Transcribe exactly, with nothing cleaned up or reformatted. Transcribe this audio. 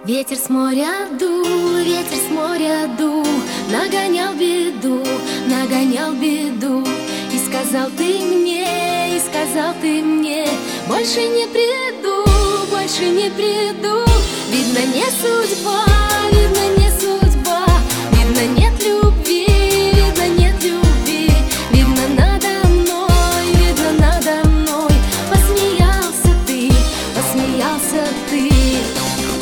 Ветер с моря дул, ветер с моря дул, нагонял беду, нагонял беду. И сказал ты мне, и сказал ты мне, больше не приду, больше не приду. Видно, не судьба, видно, не судьба, видно, нет любви, видно, нет любви. Видно, надо мной, видно, надо мной посмеялся ты, посмеялся ты.